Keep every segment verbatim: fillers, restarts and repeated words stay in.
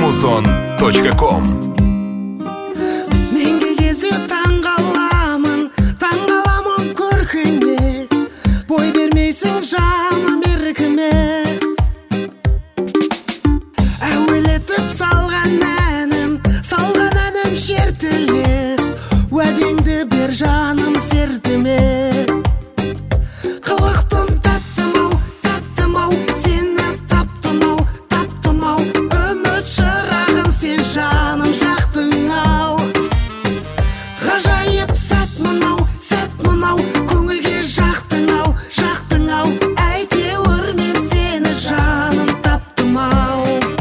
камузон точка ком. Менге кезде таң қаламын, таң қаламын көркіңе, бой бермейсің жаным еркіме. Әуелетіп салған әнім, салған әнім шертіле, уәдеңді бер жаным сертіме. Қылықтым тәттім-ау, тәттім-ау, сені таптым-ау, таптым-ау, үміт шырағын сен жаным жақтың-ау. Ғажайып сәт мынау, сәт мынау, көңілге жақтың-ау, жақтың-ау, әйтеуір мен сені жаным таптым-ау.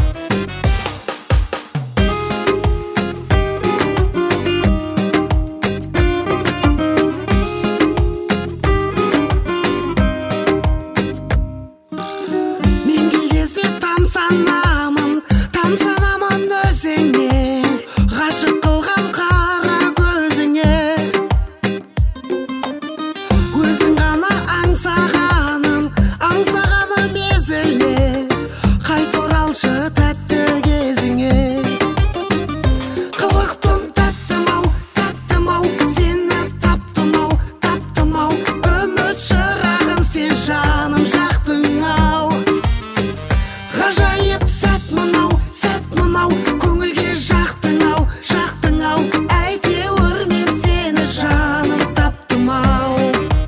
Мен келгенде тамсанамын, тамсанамын өзіңе, ғашық қылған қара көзіңе. Өзің ғана аңсағаным, аңсағаным езіле, қайт оралшы тәтті кезіңе. Қылықтым тәттім-ау, тәттім-ау, сені таптым-ау, таптым-ау, үміт шырағын сен жаным жақтың-ау. Ғажайып сәт мынау, сәт мынау, көңілге жақтың-ау, жақтың-ау, әйтеуір мен сені жаным таптым-ау.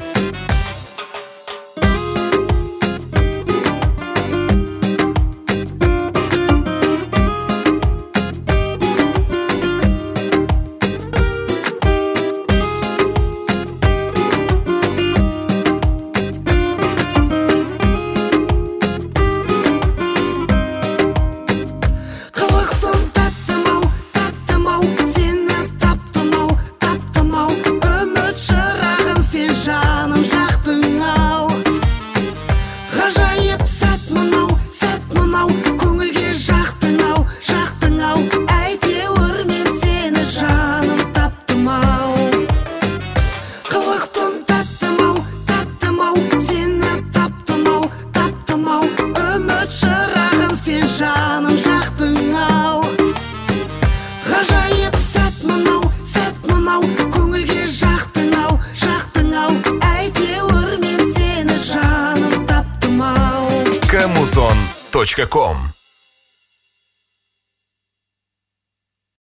Қылықтым тәттім-ау, тәттім-ау, сені таптым-ау, таптым-ау, үміт шырағын сен жаным жақтың-ау. Ғажайып сәт мынау, сәт мынау, көңілге жақтың-ау, жақтың-ау, әйтеуір мен сені жаным таптым-ау. Қылықтым тәттім-ау, тәттім-ау, сені таптым-ау, таптым-ау, үміт шырағын сен жаным жақтың-ау. Ғажайып сәт мынау, сәт мынау, көңілге жақтың-ау, жақтың-ау, әйтеуір мен сені жаным таптым-ау. камузон точка ком.